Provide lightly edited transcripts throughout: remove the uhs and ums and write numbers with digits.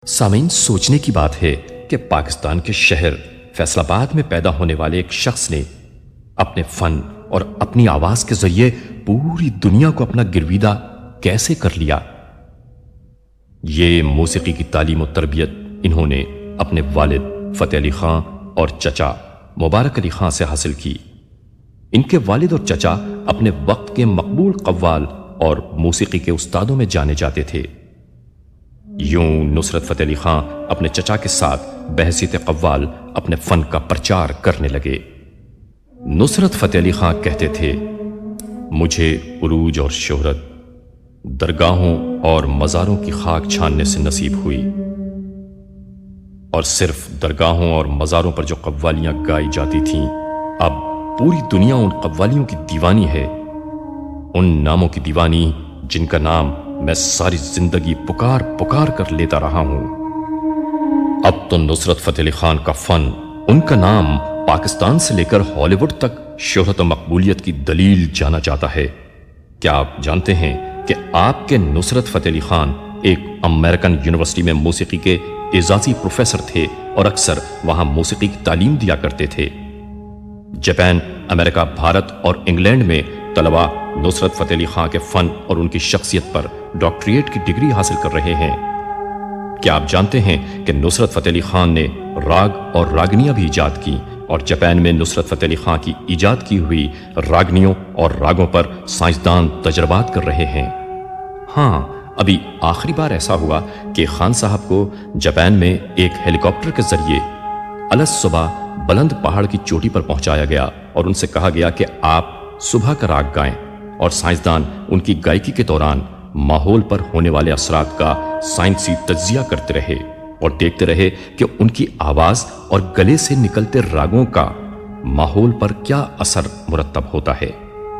सामीन, सोचने की बात है कि पाकिस्तान के शहर फैसलाबाद में पैदा होने वाले एक शख्स ने अपने फन और अपनी आवाज के जरिए पूरी दुनिया को अपना गिरविदा कैसे कर लिया। ये मौसीकी की तालीम और तरबियत इन्होंने अपने वालिद फतेह अली खां और चचा मुबारक अली खां से हासिल की। इनके वालिद और चचा अपने वक्त के मकबूल कव्वाल और मौसीकी के उस्तादों में जाने जाते थे। यूं नुसरत फतेह अली खां अपने चचा के साथ बहसीत कव्वाल अपने फन का प्रचार करने लगे। नुसरत फतेह अली खां कहते थे, मुझे उरूज और शोहरत दरगाहों और मज़ारों की खाक छानने से नसीब हुई, और सिर्फ दरगाहों और मज़ारों पर जो कव्वालियां गाई जाती थीं, अब पूरी दुनिया उन कव्वालियों की दीवानी है, उन नामों की दीवानी जिनका नाम मैं सारी जिंदगी पुकार पुकार कर लेता रहा हूं। अब तो नुसरत फतेह अली खान का फन, उनका नाम पाकिस्तान से लेकर हॉलीवुड तक शोहरत और मकबूलियत की दलील जाना जाता है। क्या आप जानते हैं कि आपके नुसरत फतेह अली खान एक अमेरिकन यूनिवर्सिटी में मौसीकी के एजाजी प्रोफेसर थे और अक्सर वहां मौसीकी की तालीम दिया करते थे। जापान, अमेरिका, भारत और इंग्लैंड में तलबा नुसरत फतेह अली खां के फन और उनकी शख्सियत पर डॉक्टरेट की डिग्री हासिल कर रहे हैं। क्या आप जानते हैं कि नुसरत फतेह अली खान ने राग और रागनियां भी ईजाद की, और जापान में नुसरत फतेह अली खां की ईजाद की हुई रागनियों और रागों पर साइंसदान तजर्बात कर रहे हैं। हाँ, अभी आखिरी बार ऐसा हुआ कि खान साहब को जापान में एक हेलीकॉप्टर के जरिए अलस सुबह बुलंद पहाड़ की चोटी पर पहुंचाया गया और उनसे कहा गया कि आप सुबह का राग गाएं, और साइंसदान उनकी गायकी के दौरान माहौल पर होने वाले असरात का साइंसी तज्जिया करते रहे और देखते रहे कि उनकी आवाज और गले से निकलते रागों का माहौल पर क्या असर मुरत्तब होता है।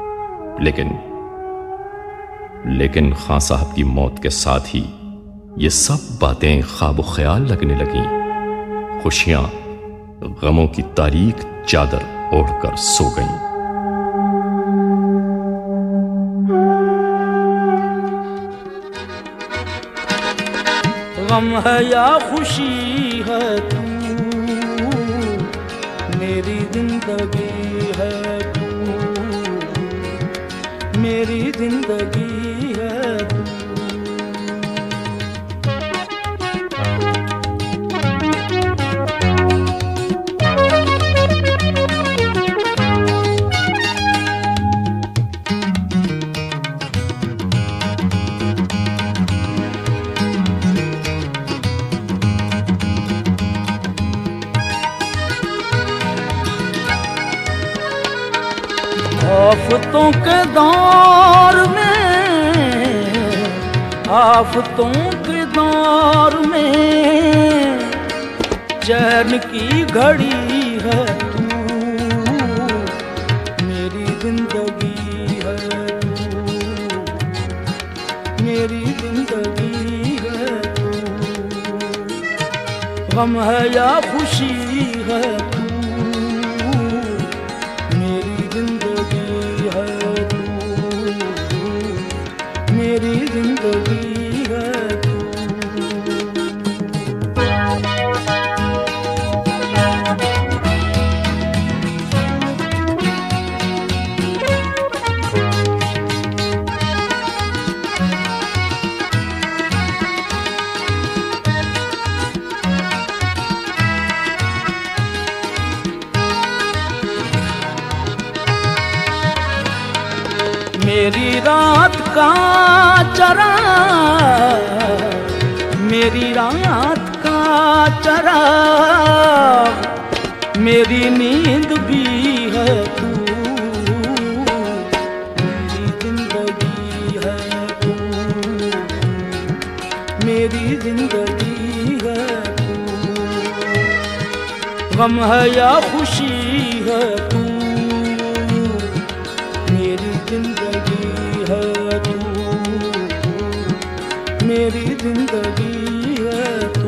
लेकिन खान साहब की मौत के साथ ही ये सब बातें ख्वाब ख्याल लगने लगीं। खुशियां गमों की तारीक चादर ओढ़कर सो गईं। गम है या खुशी है, तू मेरी जिंदगी है, तू मेरी जिंदगी है, तू आफतों के दौर में, आफतों के दौर में चैन की घड़ी है, तू मेरी जिंदगी है, तू मेरी जिंदगी है, तू गम है या खुशी है, तू मेरी जिंदगी है, तू मेरी जिंदगी है, तू मेरी रात का चरा, मेरी रात का चरा, मेरी नींद भी है, तू मेरी जिंदगी है, तू मेरी जिंदगी है, तू गम है या खुशी है, तू मेरी जिंदगी है, तू मेरी जिंदगी है, तू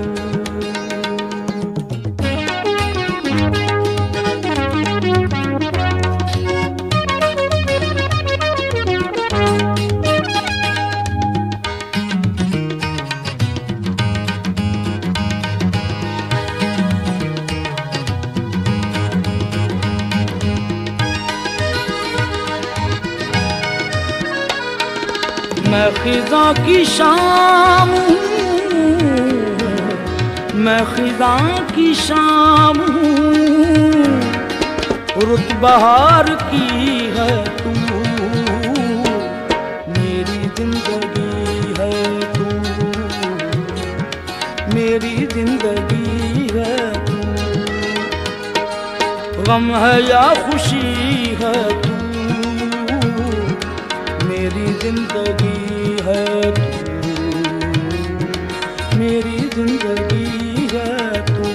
मैं खिज़ां की शाम हूँ, मैं खिज़ां की शाम हूँ, रुत बहार की है तू, मेरी जिंदगी है तू, मेरी जिंदगी है तू। गम है या खुशी है तू, मेरी जिंदगी है तू, मेरी जिंदगी है तू।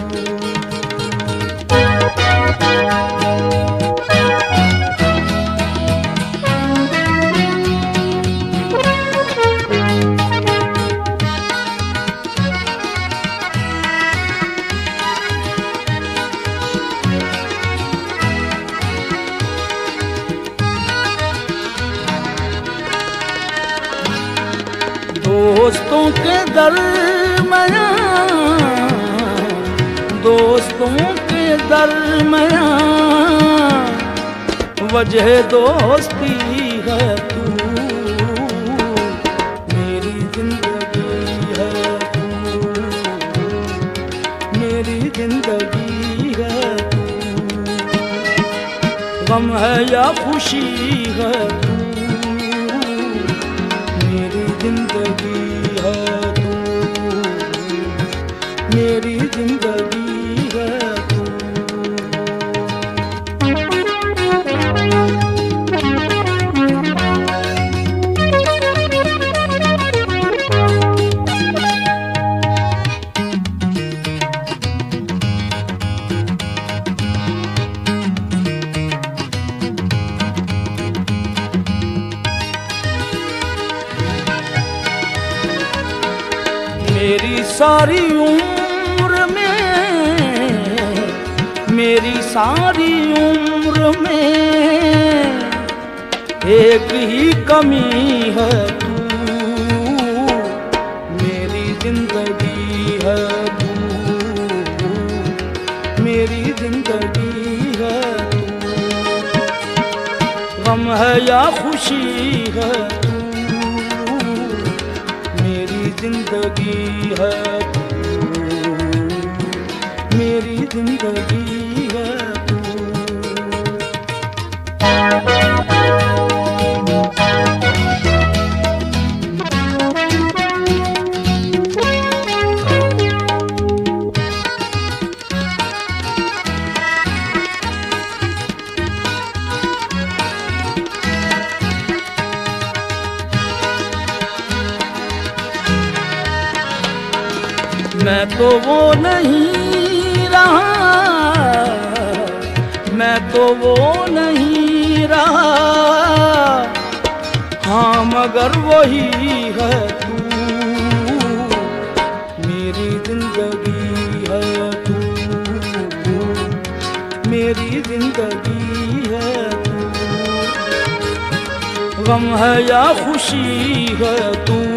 दोस्तों के दरमियाँ, दोस्तों के दरमियाँ वजह दोस्ती है तू, मेरी जिंदगी है तू, मेरी जिंदगी है तू। गम है या खुशी है तू, मेरी जिंदगी है तू, मेरी जिंदगी है तू। मेरी सारी उम्र में, मेरी सारी उम्र में एक ही कमी है तू, मेरी जिंदगी है तू, मेरी जिंदगी है तू। गम है या खुशी है तू, मेरी जिंदगी है तू, मेरी जिंदगी है तू। मैं तो वो नहीं रहा, मैं तो वो नहीं रहा, हाँ मगर वही है तू, मेरी जिंदगी है तू, मेरी जिंदगी है तू। गम है या खुशी है तू,